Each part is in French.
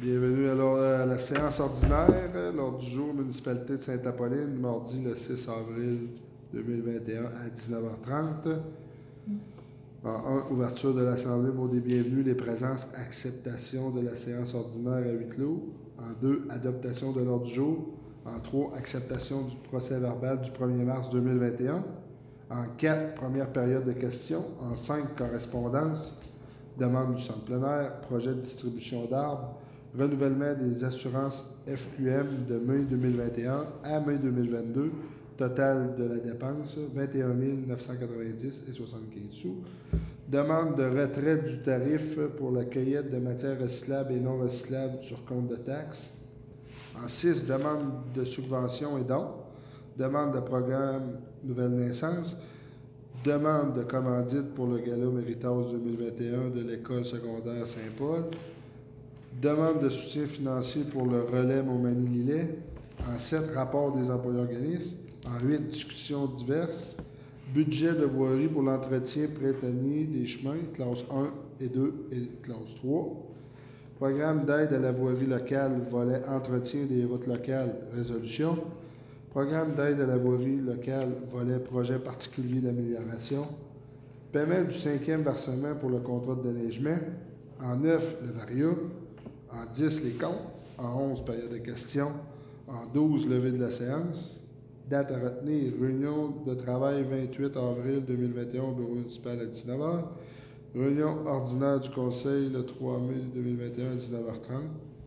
Bienvenue à la séance ordinaire, l'ordre du jour, municipalité de Sainte-Apolline, mardi le 6 avril 2021 à 19h30. En 1, ouverture de l'Assemblée, mot des bienvenus, les présences, acceptation de la séance ordinaire à huis clos. En 2, adoptation de l'ordre du jour. En 3, acceptation du procès verbal du 1er mars 2021. En 4, première période de questions. En 5, correspondance. Demande du centre plein air, projet de distribution d'arbres, renouvellement des assurances FQM de mai 2021 à mai 2022, total de la dépense 21 990 et 75 sous. Demande de retrait du tarif pour la cueillette de matières recyclables et non recyclables sur compte de taxes. En 6, demande de subvention et dons. Demande de programme Nouvelle Naissance. Demande de commandite pour le Gala Méritage 2021 de l'École secondaire Saint-Paul. Demande de soutien financier pour le relais Montmagny-Lillet. En 7, rapport des employés-organismes. En 8, discussions diverses. Budget de voirie pour l'entretien printanier des chemins, classe 1 et 2 et classe 3. Programme d'aide à la voirie locale, volet entretien des routes locales, résolution. Programme d'aide à la voirie locale, volet projet particulier d'amélioration. Paiement du 5e versement pour le contrat de déneigement. En 9, le varia. En 10, les comptes. En 11, période de questions. En 12, levée de la séance. Date à retenir, réunion de travail 28 avril 2021 au bureau municipal à 19h. Réunion ordinaire du conseil le 3 mai 2021 à 19h30.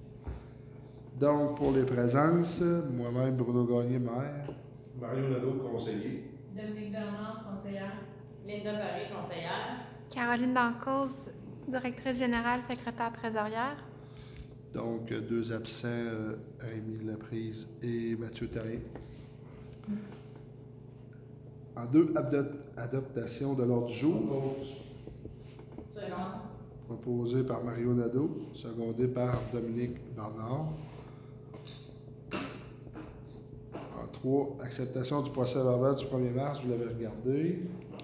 Donc, pour les présences, moi-même, Bruno Gagné, maire. Mario Nadeau, conseiller. Dominique Bernard, conseillère. Linda Paré, conseillère. Caroline Dancause, directrice générale, secrétaire trésorière. Donc, 2 absents, Rémi Laprise et Mathieu Terrien. En 2, adoption de l'ordre du jour. Second. Proposé par Mario Nadeau, secondé par Dominique Bernard. En 3, acceptation du procès verbal du 1er mars, vous l'avez regardé.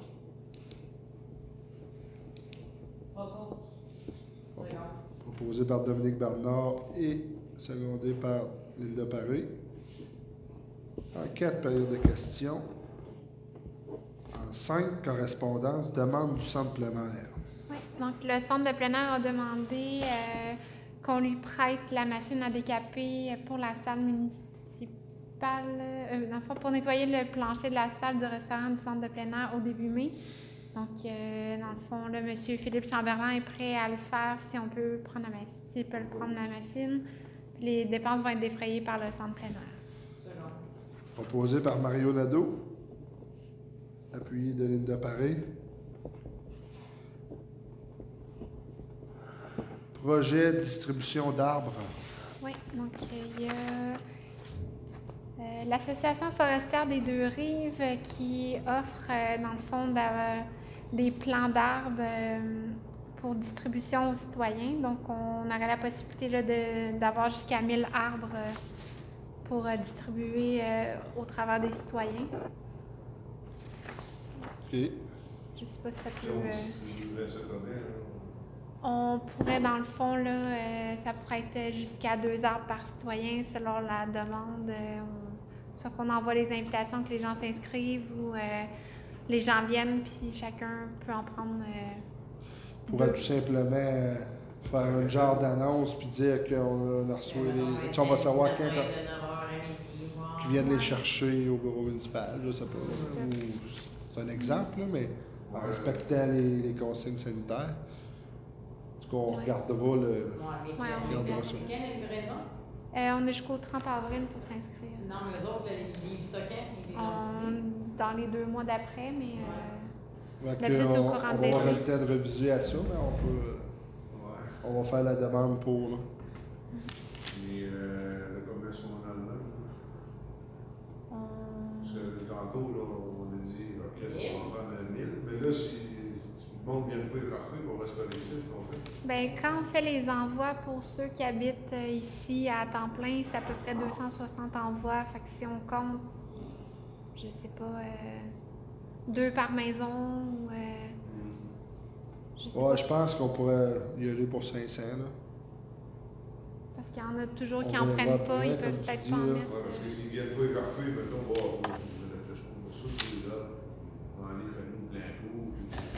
Propose. Second. Proposé par Dominique Bernard et secondé par Linda Paré. En 4, période de questions. En 5, correspondance, demande du centre plein air. Oui, donc le centre de plein air a demandé qu'on lui prête la machine à décaper pour la salle municipale, dans le fond, pour nettoyer le plancher de la salle du restaurant du centre de plein air au début mai. Donc, dans le fond, là, M. Philippe Chamberlain est prêt à le faire si on peut prendre la machine, s'il peut prendre la machine. Puis les dépenses vont être défrayées par le centre plein air. Second. Proposé par Mario Nadeau, appuyé de Linda Paré. Projet de distribution d'arbres. Oui, donc il y a l'Association forestière des Deux-Rives qui offre, dans le fond, des plants d'arbres pour distribution aux citoyens. Donc, on aurait la possibilité là, d'avoir jusqu'à 1000 arbres pour distribuer au travers des citoyens. OK. Je ne sais pas si ça peut... Si je voulais ça comment, On pourrait, dans le fond, là, ça pourrait être jusqu'à 2 arbres par citoyen selon la demande. Soit qu'on envoie les invitations, que les gens s'inscrivent ou les gens viennent, puis chacun peut en prendre. On pourrait tout simplement faire un genre d'annonce puis dire qu'on a reçu les. Tu sais, on va savoir quand De 9h à midi. qui viennent les chercher au bureau municipal, je sais pas. C'est ça. Ou c'est un exemple, là, mais en respectant les consignes sanitaires. En tout cas, on regardera le. Ouais, Ouais, on regardera ça. Quelle est la livraison? On est jusqu'au 30 avril pour s'inscrire. Non, mais eux autres, ils livrent ça quand? Ils livrent Dans les 2 mois d'après, mais Fait que D'habitude, c'est au on courant va de avoir l'été. le temps de réviser à ça, mais on peut. Ouais. On va faire la demande pour. Là. Et le commerce mondial, parce que tantôt, là, on a dit, OK, on va prendre le 1000. Mais là, si le monde ne vient pas y frapper, on va se coller ici, ce qu'on fait. ben, quand on fait les envois pour ceux qui habitent ici à temps plein, c'est à peu près 260 envois. Fait que si on compte, je sais pas, 2 par maison ou je sais Ouais, pas. je pense qu'on pourrait y aller pour 500. Là. Parce qu'il y en a toujours qui On n'en verra prennent pas, après, ils peuvent comme tu peut-être dis, pas en là. mettre. Ouais, parce que s'ils viennent pas écarfer, mettons, bon, on a l'impression que ça, c'est là, on en est connu plein coup,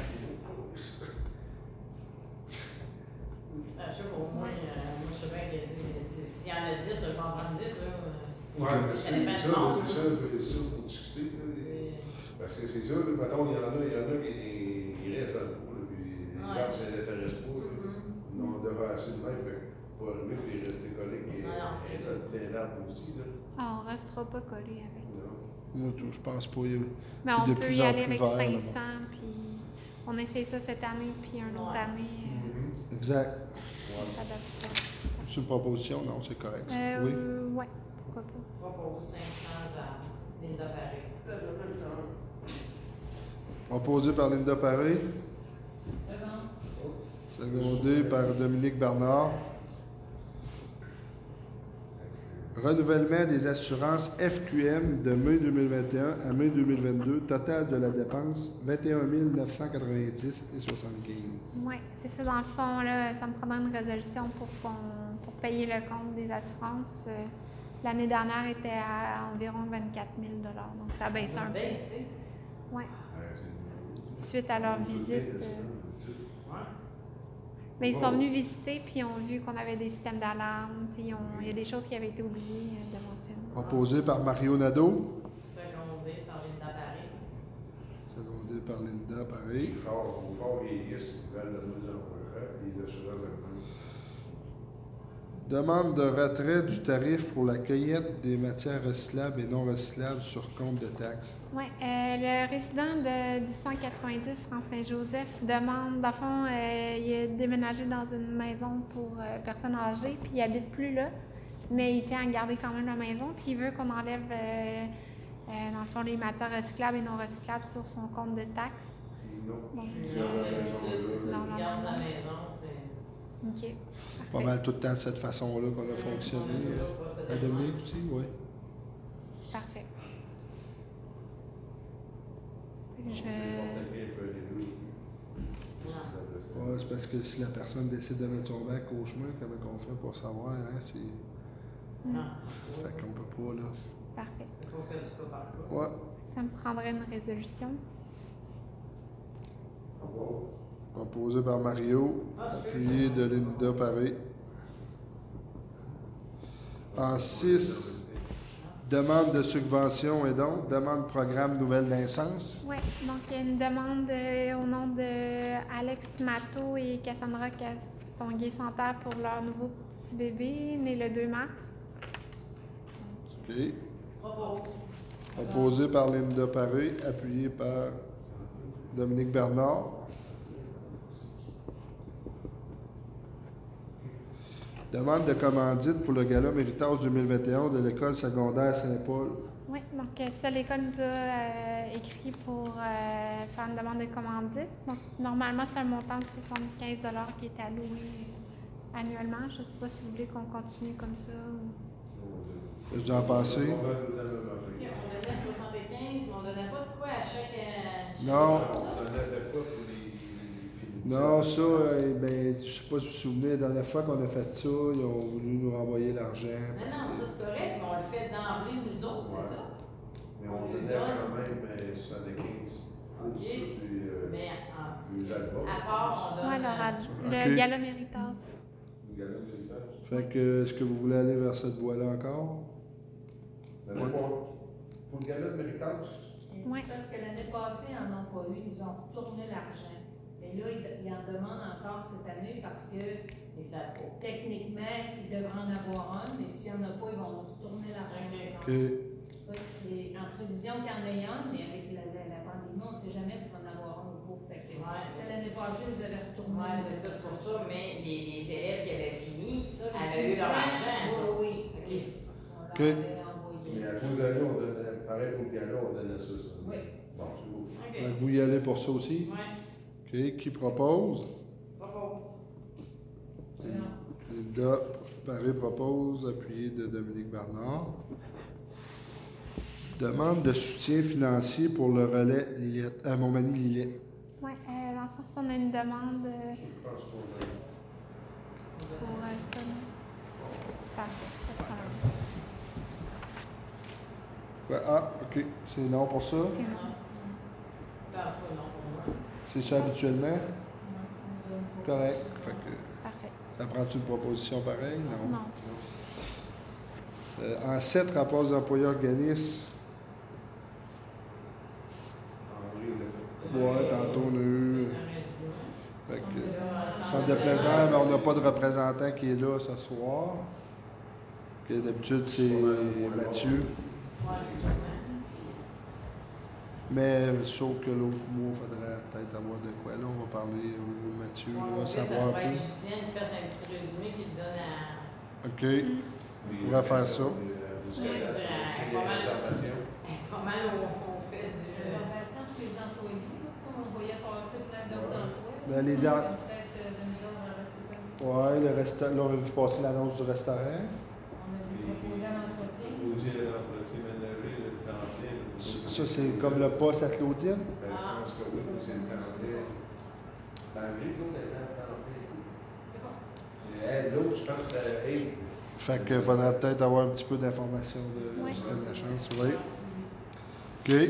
Je sais pas, moi, je sais bien que s'il y en a 10, je vais en prendre 10, là. Ouais, mais Ça c'est dépend ça, du monde, c'est ça, faut discuter. Là. Parce que c'est ça, là, mettons, il y en a qui restent dans le coup, là, puis les arbres, ça les intéresse pas. Là. Mm-hmm. On devrait assez de même, fait que pour arriver et rester collé, et Non, c'est ça. plein d'arbres aussi. Là. Ah, on restera pas collé avec. Non. Moi, je pense pas. Mais C'est on de peut plus y en aller plus avec vert, là, 500, puis on essaye ça cette année, puis une autre Ouais. année, Exact. ça adapte pas. C'est une proposition? Non, c'est correct. ça. Oui. Ouais, pourquoi pas. Propose 500 à Linda Paris. Proposé par Linda Paré, Second. secondé par Dominique Bernard. Renouvellement des assurances FQM de mai 2021 à mai 2022. Total de la dépense, 21 990 et 75. Oui, c'est ça. Dans le fond, là, ça me prendra une résolution pour payer le compte des assurances. L'année dernière était à environ 24 000 $. Donc, ça baisse un peu. Baissé. Oui. C'est- Suite à leur visite. Ouais. Mais ils sont venus visiter, puis ils ont vu qu'on avait des systèmes d'alarme. Il y a des choses qui avaient été oubliées de mentionner. Proposé par Mario Nadeau, Secondé par Linda Paris. secondé par Linda Paré. Les chars vieillissent, ils veulent de moins en moins cher, puis les assurances augmentent. Demande de retrait du tarif pour la cueillette des matières recyclables et non recyclables sur compte de taxes. Oui, le résident du 190, France Saint-Joseph, demande, dans le fond, il a déménagé dans une maison pour personnes âgées, puis il habite plus là, mais il tient à garder quand même la maison, puis il veut qu'on enlève, dans le fond, les matières recyclables et non recyclables sur son compte de taxes. Non, Bon. c'est dans la maison, là. C'est ça, Non, tu gardes la maison, c'est... OK. Pas mal tout le temps de cette façon-là qu'on a fonctionné. On a toujours procédé À Dominique aussi, oui. Parfait. Je... N'importe qui peut aller louer. Ouais, c'est parce que si la personne décide de mettre son bac au chemin, comment on fait pour savoir, hein, c'est... Non, Fait qu'on peut pas, là. Parfait. il faut faire du cas par cas. Ouais. Ça me prendrait une résolution. Proposé par Mario, appuyé de Linda Paré. En 6, demande de subvention et donc, demande programme nouvelle naissance. Oui, donc il y a une demande au nom de Alex Matteau et Cassandra Castonguay-Santerre pour leur nouveau petit bébé, né le 2 mars. OK. Propose. Proposé par Linda Paré, appuyé par Dominique Bernard. Demande de commandite pour le gala Méritage 2021 de l'école secondaire Saint-Paul. Oui, donc ça, l'école nous a écrit pour faire une demande de commandite. Donc, normalement, c'est un montant de 75 $ qui est alloué annuellement. Je ne sais pas si vous voulez qu'on continue comme ça. Ou... Qu'est-ce que vous en pensez? On va tout dans la même Ok, affaire. on donnait 75, mais on donnait pas de quoi à chaque... Non. On donnait de quoi pour les films? Non, ça, ben, je sais pas si vous vous souvenez, la dernière fois qu'on a fait ça, ils ont voulu nous renvoyer l'argent. Non, non, ça c'est correct, mais on le fait d'emblée nous autres, Ouais. c'est ça? Mais on donnait quand même 75 pour Ok. ça sur Mais les albums. à part, on donne... Ouais, le Ok. gala Méritas. Le gala de l'héritage. Fait que, est-ce que vous voulez aller vers cette voie-là encore? L'année pour le gala de méritage? Ouais. C'est parce que l'année passée, ils n'en ont pas eu, ils ont retourné l'argent. Mais là, ils en demandent encore cette année parce que Ils savent pas. techniquement, ils devraient en avoir un, mais s'il n'y en a pas, ils vont retourner l'argent. OK. Ça, c'est en prévision qu'il y en ait un, mais avec la pandémie, on ne sait jamais s'il va en avoir un ou pas. Fait que, Ouais. tu sais, l'année passée, ils avaient retourné. Ouais, c'est ça, c'est pour ça, mais les élèves qui avaient fini, Ça, avaient eu leur argent. Oui, Ok. oui. Parce qu'on Ok. leur avait envoyé. Mais à tous les années, on donnait, pareil pour le gala, on donnait ça. Oui. Bon, c'est beau. Ok. Fait que vous y allez pour ça aussi? Ouais. OK. Qui propose? Propose. Non. Linda Paré propose, appuyé de Dominique Bernard. Demande de soutien financier pour le relais Lillette, à Montmagny-Lillet. Oui, dans le fond, on a une demande Je pense qu'on a. pour ça. Parfait. Pas de problème. Ouais, ah, OK. C'est non pour ça? C'est non. Ben, pas non pour moi. C'est ça habituellement? Non, on donne pas. Correct. Fait que Parfait. ça prend-tu une proposition pareille? Non. Non. En 7, rapport des employés organismes. Henri, on l'a fait. Ouais, tantôt on a eu. Un résumé. Fait que, Là, centre de plaisir, mais on n'a pas de représentant qui est là ce soir. Que d'habitude, c'est Mathieu. Ouais, exactement. Mais sauf que l'autre mois, il faudrait peut-être avoir de quoi. Là, on va parler au niveau de Mathieu, Ouais, là, au pire, ça savoir un pourrait être peu. Justine qui fasse un petit résumé qui le donne à. OK. Puis, On pourrait faire ça. C'est les présentations. Pas mal on fait du. Présentation pour les employés, là, tu sais, on voyait passer plein d'offres d'emploi. Ben, les dents- Peut-être de nous autres, on aurait pu faire un petit peu. Ouais, là, on a vu passer l'annonce du restaurant. On a dû proposer un entretien. Aussi, l'entretien ménager, le temps plein. Ça, c'est comme le poste à Claudine. Ben, je pense que oui, c'est le temps plein. Ben, oui, l'autre est dans le temps plein. C'est bon. L'autre, je pense que c'était Abe. Fait qu'il faudrait peut-être avoir un petit peu d'informations de Oui. Justine Lachance. Oui. OK.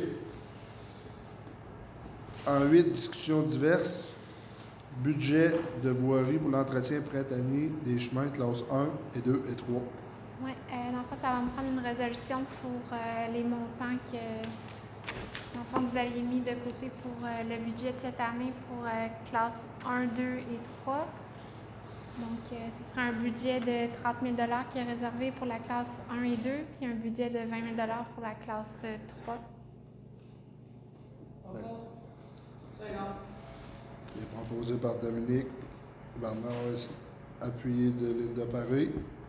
En 8, discussions diverses. Budget de voirie pour l'entretien printanier des chemins classe 1 et 2 et 3. Oui, dans le fond, ça va me prendre une résolution pour les montants que, dans le fond, vous aviez mis de côté pour le budget de cette année pour classe 1, 2 et 3. Donc, ce sera un budget de 30 000 qui est réservé pour la classe 1 et 2, puis un budget de 20 000 pour la classe 3. Second. Il est proposé par Dominique Bernard, appuyé de Linda Paré.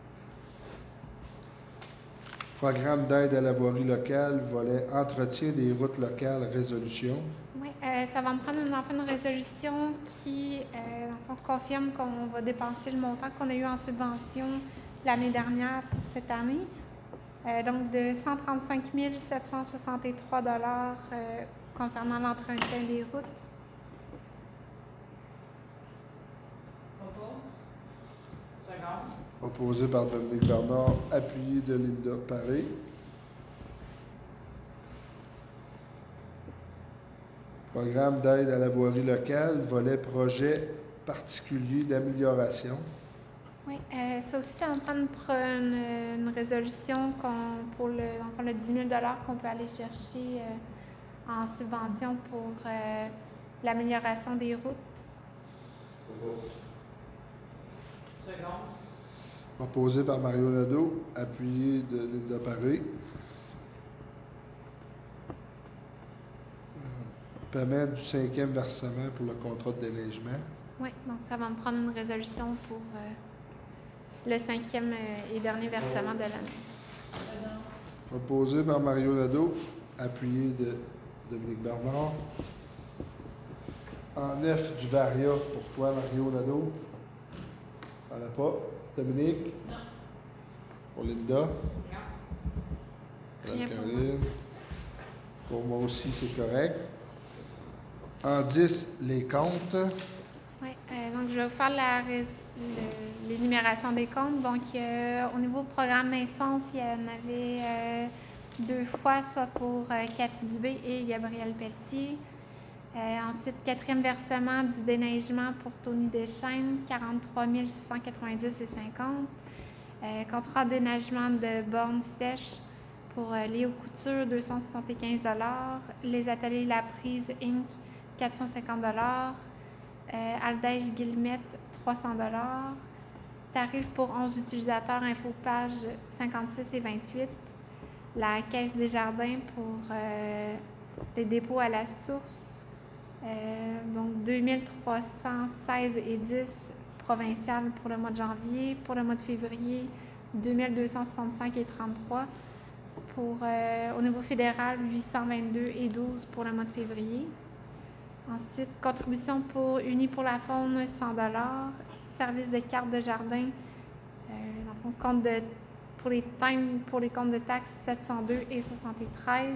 Programme d'aide à la voirie locale, volet entretien des routes locales, résolution. Oui, ça va me prendre une résolution qui dans le fond, confirme qu'on va dépenser le montant qu'on a eu en subvention l'année dernière pour cette année. Donc de 135 763 concernant l'entretien des routes. Second. Proposé par Dominique Bernard, appuyé de Linda Paré. Programme d'aide à la voirie locale, volet projet particulier d'amélioration. Oui, ça aussi, ça va me prendre une résolution pour le, dans le fond, le 10 000 qu'on peut aller chercher en subvention pour l'amélioration des routes. Second. Proposé par Mario Nadeau, appuyé de Linda Paré. Paiement du 5e versement pour le contrat de déneigement. Oui, donc ça va me prendre une résolution pour le 5e et dernier versement de l'année. Proposé par Mario Nadeau, appuyé de Dominique Bernard. En 9 du Varia pour toi, Mario Nadeau. On n'a pas. Dominique? Non. Pour Linda? Non. Madame Rien pour Caroline? Pour moi aussi, c'est correct. En 10, les comptes. Oui, donc je vais vous faire l'énumération des comptes. Donc, au niveau du programme Essence, il y en avait 2 fois, soit pour Cathy Dubé et Gabriel Pelletier. Ensuite, 4e versement du déneigement pour Tony Deschaines, 43 690 et 50. Contrat de déneigement de bornes sèches pour Léo Couture, 275 Les ateliers La Prise Inc., 450 Aldège Guillemette, 300 Tarif pour 11 utilisateurs, Infopage, 56 et 28. La Caisse des Jardins pour les dépôts à la source, donc 2316 et 10 provincial pour le mois de janvier. Pour le mois de février, 2265 et 33. Pour, au niveau fédéral, 822 et 12 pour le mois de février. Ensuite, contribution pour Unis pour la faune, 100 Service de carte de jardin, dans le fond, pour les comptes de taxes, 702 et 73.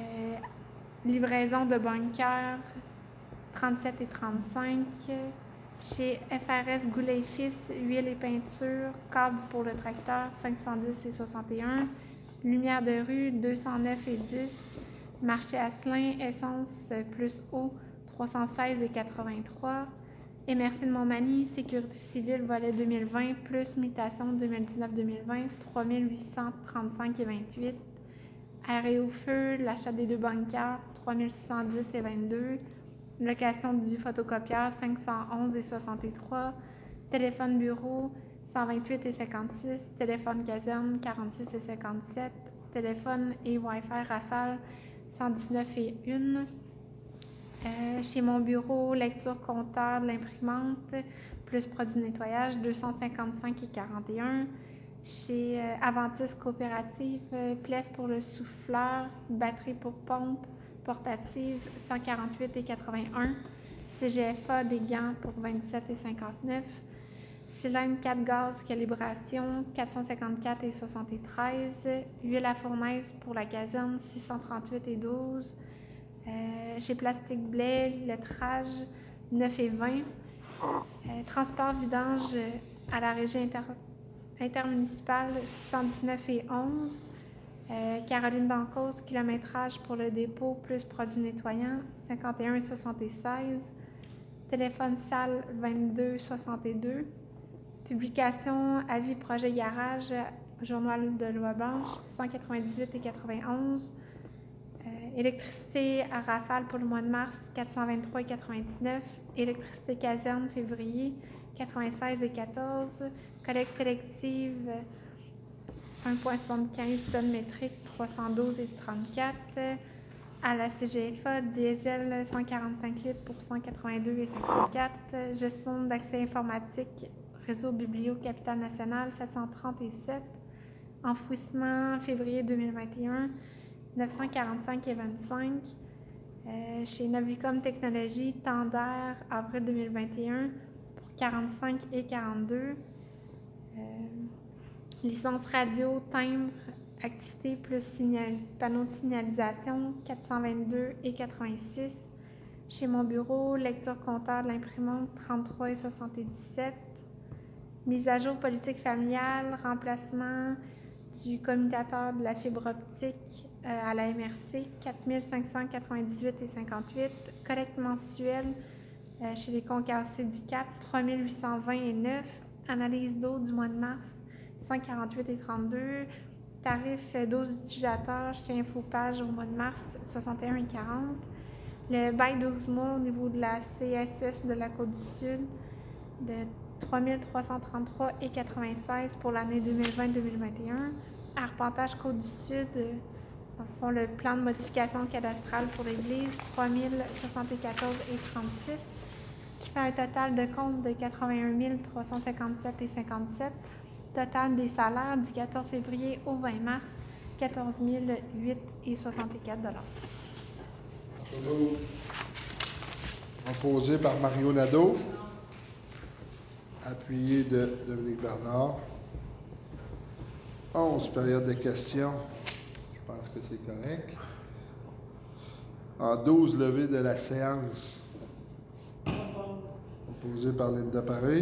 Livraison de bunkers, 37 et 35. Chez FRS Goulet et Fils, huile et peinture, câble pour le tracteur 510 et 61, lumière de rue 209 et 10, marché Asselin, essence plus eau 316 et 83, MRC de Montmagny, sécurité civile, volet 2020, plus mutation 2019-2020, 3835 et 28, air et au feu, l'achat des 2 bunkers 3610 et 22, location du photocopieur 511 et 63, téléphone bureau 128 et 56, téléphone caserne 46 et 57, téléphone et Wi-Fi Rafale 119 et 1. Chez mon bureau, lecture compteur de l'imprimante, plus produit nettoyage 255 et 41. Chez Aventis Coopérative, pièces pour le souffleur, batterie pour pompe portative 148 et 81. CGFA des gants pour 27 et 59. Cylindre 4 gaz calibration 454 et 73. Huile à fournaise pour la caserne 638 et 12. Chez Plastique Blé, lettrage 9 et 20. Transport vidange à la régie intermunicipale 619 et 11. Caroline Dancause, kilométrage pour le dépôt plus produit nettoyant 51 et 76. Téléphone salle 22 62. Publication avis projet garage, journal de loi blanche 198 et 91. Électricité à rafale pour le mois de mars 423 et 99. Électricité caserne février 96 et 14. Collecte sélective 1,75 tonnes métriques 312 et 34. À la CGFA, diesel 145 litres pour 182 et 54. Gestion d'accès informatique, réseau biblio Capitale Nationale 730 et 7. Enfouissement février 2021 945 et 25. Chez Novicom Technologies, temps d'air avril 2021 pour 45 et 42. Licence radio, timbre, activité plus panneau de signalisation 422 et 86. Chez mon bureau, lecture compteur de l'imprimante 33 et 77. Mise à jour politique familiale, remplacement du commutateur de la fibre optique à la MRC 4598 et 58. Collecte mensuelle chez les concassés du Cap 3820 et 9. Analyse d'eau du mois de mars 148 et 32. Tarif dose d'utilisateur chez Infopage au mois de mars 61 et 40. Le bail 12 mois au niveau de la CSS de la Côte-du-Sud de 3333 et 96 pour l'année 2020-2021. Arpentage Côte-du-Sud, font le plan de modification cadastrale pour l'église 3074 et 36, qui fait un total de compte de 81 357 et 57. Total des salaires du 14 février au 20 mars, 14 008 et 64 $. Proposé par Mario Nadeau, appuyé de Dominique Bernard. 11 périodes de questions. Je pense que c'est correct. En 12 levées de la séance. Proposé par Linda Paré.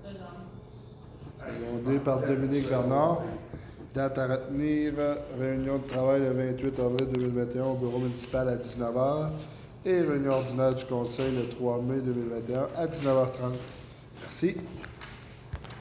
Secondé par Dominique Bernard. Date à retenir, réunion de travail le 28 avril 2021 au bureau municipal à 19h et réunion ordinaire du conseil le 3 mai 2021 à 19h30. Merci.